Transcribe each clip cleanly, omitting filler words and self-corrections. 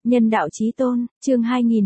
Nhân đạo chí tôn, chương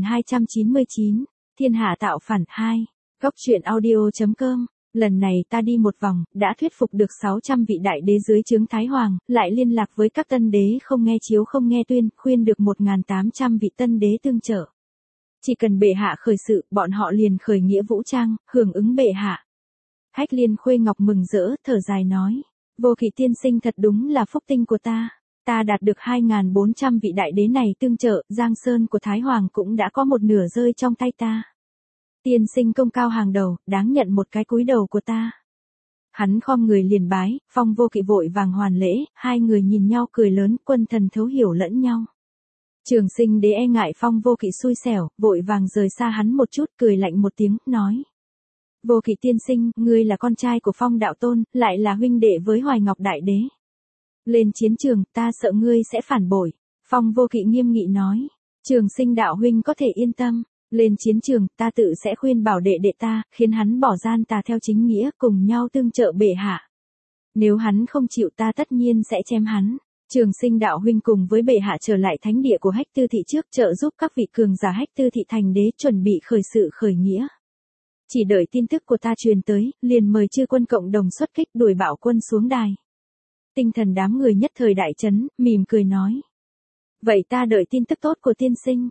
2299, Thiên hạ tạo phản 2, Góc truyện audio.com. Lần này ta đi một vòng, đã thuyết phục được 600 vị đại đế dưới trướng Thái Hoàng, lại liên lạc với các tân đế không nghe chiếu không nghe tuyên, khuyên được 1.800 vị tân đế tương trợ. Chỉ cần bệ hạ khởi sự, bọn họ liền khởi nghĩa vũ trang, hưởng ứng bệ hạ. Hách Liên Khuê Ngọc mừng rỡ, thở dài nói, Vô Kỵ tiên sinh thật đúng là phúc tinh của ta. Ta đạt được 2.400 vị đại đế này tương trợ, Giang Sơn của Thái Hoàng cũng đã có một nửa rơi trong tay ta. Tiên sinh công cao hàng đầu, đáng nhận một cái cúi đầu của ta. Hắn khom người liền bái, Phong Vô Kỵ vội vàng hoàn lễ, hai người nhìn nhau cười lớn, quân thần thấu hiểu lẫn nhau. Trường Sinh đế e ngại Phong Vô Kỵ xui xẻo, vội vàng rời xa hắn một chút, cười lạnh một tiếng, nói. Vô Kỵ tiên sinh, ngươi là con trai của Phong đạo tôn, lại là huynh đệ với Hoài Ngọc đại đế. Lên chiến trường, ta sợ ngươi sẽ phản bội. Phong Vô Kỵ nghiêm nghị nói. Trường Sinh đạo huynh có thể yên tâm. Lên chiến trường, ta tự sẽ khuyên bảo đệ đệ ta, khiến hắn bỏ gian tà theo chính nghĩa, cùng nhau tương trợ bệ hạ. Nếu hắn không chịu, ta tất nhiên sẽ chém hắn. Trường Sinh đạo huynh cùng với bệ hạ trở lại thánh địa của Hách Tư Thị trước, trợ giúp các vị cường giả Hách Tư Thị thành đế chuẩn bị khởi sự khởi nghĩa. Chỉ đợi tin tức của ta truyền tới, liền mời chư quân cộng đồng xuất kích, đuổi bạo quân xuống đài. Tinh thần đám người nhất thời đại chấn, mỉm cười nói. Vậy ta đợi tin tức tốt của tiên sinh.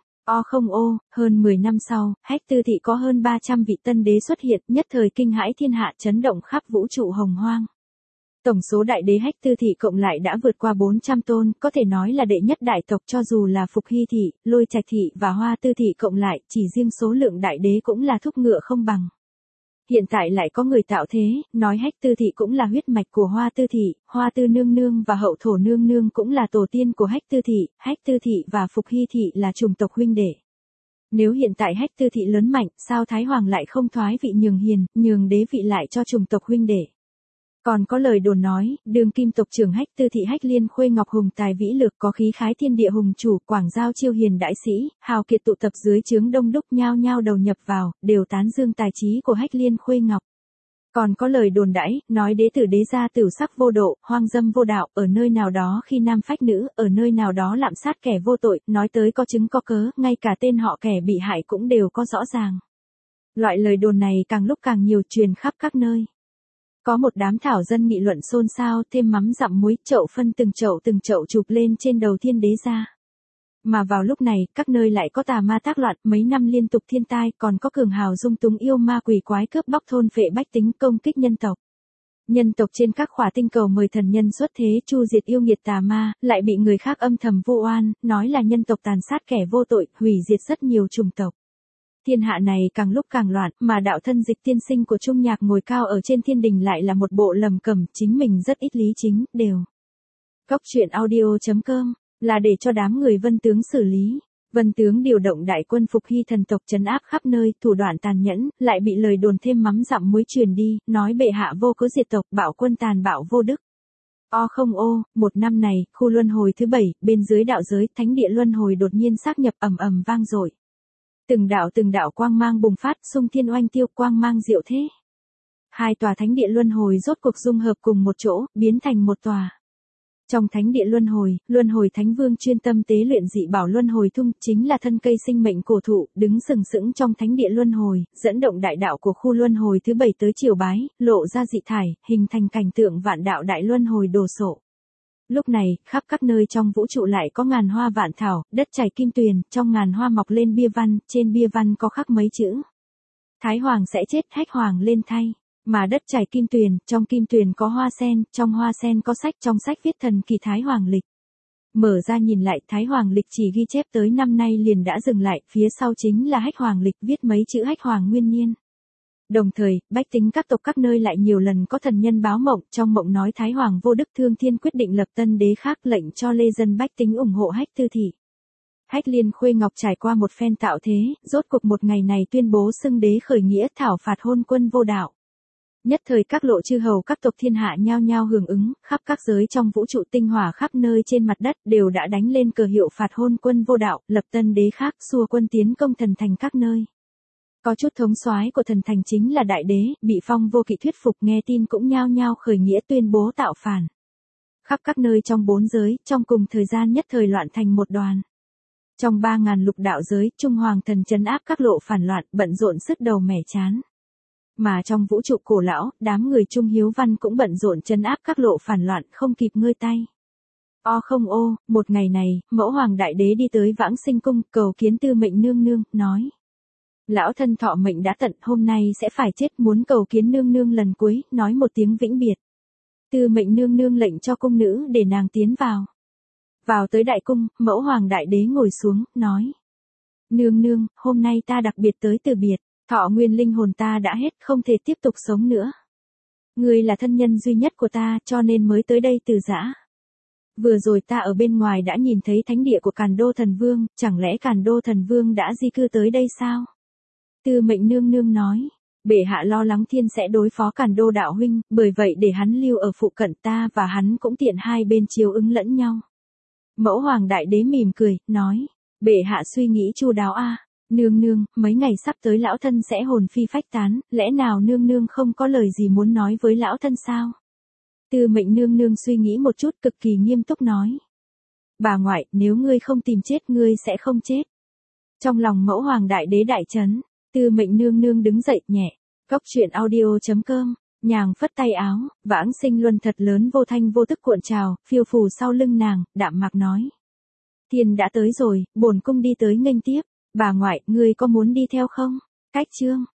Hơn 10 năm sau, Hách Tư Thị có hơn 300 vị tân đế xuất hiện, nhất thời kinh hãi thiên hạ, chấn động khắp vũ trụ hồng hoang. Tổng số đại đế Hách Tư Thị cộng lại đã vượt qua 400 tôn, có thể nói là đệ nhất đại tộc, cho dù là Phục Hy Thị, Lôi Trạch Thị và Hoa Tư Thị cộng lại, chỉ riêng số lượng đại đế cũng là thúc ngựa không bằng. Hiện tại lại có người tạo thế, nói Hách Tư Thị cũng là huyết mạch của Hoa Tư Thị, Hoa Tư Nương Nương và Hậu Thổ Nương Nương cũng là tổ tiên của Hách Tư Thị, Hách Tư Thị và Phục Hy Thị là chủng tộc huynh đệ. Nếu hiện tại Hách Tư Thị lớn mạnh, sao Thái Hoàng lại không thoái vị nhường hiền, nhường đế vị lại cho chủng tộc huynh đệ? Còn có lời đồn nói, đương kim tộc trưởng Hách Tư Thị Hách Liên Khuê Ngọc hùng tài vĩ lực, có khí khái thiên địa hùng chủ, quảng giao chiêu hiền đại sĩ, hào kiệt tụ tập dưới trướng đông đúc, nhao nhao đầu nhập vào, đều tán dương tài trí của Hách Liên Khuê Ngọc. Còn có lời đồn đãi, nói đế tử đế gia tửu sắc vô độ, hoang dâm vô đạo, ở nơi nào đó khi nam phách nữ, ở nơi nào đó lạm sát kẻ vô tội, nói tới có chứng có cớ, ngay cả tên họ kẻ bị hại cũng đều có rõ ràng. Loại lời đồn này càng lúc càng nhiều, truyền khắp các nơi. Có một đám thảo dân nghị luận xôn xao, thêm mắm dặm muối, chậu phân từng chậu chụp lên trên đầu thiên đế gia. Mà vào lúc này, các nơi lại có tà ma tác loạn, mấy năm liên tục thiên tai, còn có cường hào dung túng yêu ma quỷ quái cướp bóc thôn phệ bách tính, công kích nhân tộc. Nhân tộc trên các khỏa tinh cầu mời thần nhân xuất thế chu diệt yêu nghiệt tà ma, lại bị người khác âm thầm vu oan, nói là nhân tộc tàn sát kẻ vô tội, hủy diệt rất nhiều chủng tộc. Thiên hạ này càng lúc càng loạn, mà đạo thân Dịch tiên sinh của Trung Nhạc ngồi cao ở trên thiên đình lại là một bộ lầm cẩm, chính mình rất ít lý chính, đều. Góc truyện audio.com, là để cho đám người Vân Tướng xử lý. Vân Tướng điều động đại quân Phục Hy thần tộc trấn áp khắp nơi, thủ đoạn tàn nhẫn, lại bị lời đồn thêm mắm dặm muối truyền đi, nói bệ hạ vô cớ diệt tộc, bạo quân tàn bạo vô đức. Một năm này, khu luân hồi thứ 7, bên dưới đạo giới, thánh địa luân hồi đột nhiên xác nhập ầm ầm vang dội. Từng đạo quang mang bùng phát, xung thiên oanh tiêu, quang mang diệu thế. Hai tòa thánh địa luân hồi rốt cuộc dung hợp cùng một chỗ, biến thành một tòa. Trong thánh địa luân hồi thánh vương chuyên tâm tế luyện dị bảo luân hồi thung, chính là thân cây sinh mệnh cổ thụ, đứng sừng sững trong thánh địa luân hồi, dẫn động đại đạo của khu luân hồi thứ 7 tới triều bái, lộ ra dị thải, hình thành cảnh tượng vạn đạo đại luân hồi đồ sộ. Lúc này, khắp các nơi trong vũ trụ lại có ngàn hoa vạn thảo, đất chảy kim tuyền, trong ngàn hoa mọc lên bia văn, trên bia văn có khắc mấy chữ. Thái Hoàng sẽ chết, Hách Hoàng lên thay. Mà đất chảy kim tuyền, trong kim tuyền có hoa sen, trong hoa sen có sách, trong sách viết thần kỳ Thái Hoàng lịch. Mở ra nhìn lại, Thái Hoàng lịch chỉ ghi chép tới năm nay liền đã dừng lại, phía sau chính là Hách Hoàng lịch, viết mấy chữ Hách Hoàng nguyên niên. Đồng thời, bách tính các tộc các nơi lại nhiều lần có thần nhân báo mộng, trong mộng nói Thái Hoàng vô đức thương thiên quyết định lập tân đế khác, lệnh cho lê dân bách tính ủng hộ Hách Tư Thị. Hách Liên Khuê Ngọc trải qua một phen tạo thế, rốt cuộc một ngày này tuyên bố xưng đế khởi nghĩa, thảo phạt hôn quân vô đạo. Nhất thời các lộ chư hầu các tộc thiên hạ nhao nhao hưởng ứng, khắp các giới trong vũ trụ tinh hỏa khắp nơi trên mặt đất đều đã đánh lên cờ hiệu phạt hôn quân vô đạo, lập tân đế khác, xua quân tiến công thần thành các nơi. Có chút thống soái của thần thành chính là đại đế, bị Phong Vô Kỵ thuyết phục, nghe tin cũng nhao nhao khởi nghĩa tuyên bố tạo phản. Khắp các nơi trong bốn giới, trong cùng thời gian nhất thời loạn thành một đoàn. Trong 3.000 lục đạo giới, Trung Hoàng thần trấn áp các lộ phản loạn, bận rộn sứt đầu mẻ chán. Mà trong vũ trụ cổ lão, đám người Trung Hiếu Văn cũng bận rộn trấn áp các lộ phản loạn, không kịp ngơi tay. Một ngày này, Mẫu Hoàng Đại Đế đi tới Vãng Sinh Cung, cầu kiến Tư Mệnh Nương Nương, nói. Lão thân thọ mệnh đã tận, hôm nay sẽ phải chết, muốn cầu kiến Nương Nương lần cuối, nói một tiếng vĩnh biệt. Tư Mệnh Nương Nương lệnh cho cung nữ để nàng tiến vào. Vào tới đại cung, Mẫu Hoàng Đại Đế ngồi xuống, nói. Nương nương, hôm nay ta đặc biệt tới từ biệt, thọ nguyên linh hồn ta đã hết, không thể tiếp tục sống nữa. Ngươi là thân nhân duy nhất của ta, cho nên mới tới đây từ giã. Vừa rồi ta ở bên ngoài đã nhìn thấy thánh địa của Càn Đô Thần Vương, chẳng lẽ Càn Đô Thần Vương đã di cư tới đây sao? Tư Mệnh Nương Nương nói. Bệ hạ lo lắng thiên sẽ đối phó Càn Đô đạo huynh, bởi vậy để hắn lưu ở phụ cận ta và hắn cũng tiện hai bên chiếu ứng lẫn nhau. Mẫu Hoàng Đại Đế mỉm cười, nói. Bệ hạ suy nghĩ chu đáo a. Nương nương, mấy ngày sắp tới lão thân sẽ hồn phi phách tán, lẽ nào nương nương không có lời gì muốn nói với lão thân sao? Tư Mệnh Nương Nương suy nghĩ một chút, cực kỳ nghiêm túc nói. Bà ngoại, nếu ngươi không tìm chết ngươi sẽ không chết. Trong lòng Mẫu Hoàng Đại Đế đại chấn, Tư Mệnh Nương Nương đứng dậy nhẹ. Góc truyện audio.com, nhàng phất tay áo, Vãng Sinh Luân thật lớn vô thanh vô tức cuộn trào, phiêu phù sau lưng nàng, đạm mạc nói. Thiên đã tới rồi, bổn cung đi tới nghênh tiếp. Bà ngoại, ngươi có muốn đi theo không? Cách chương.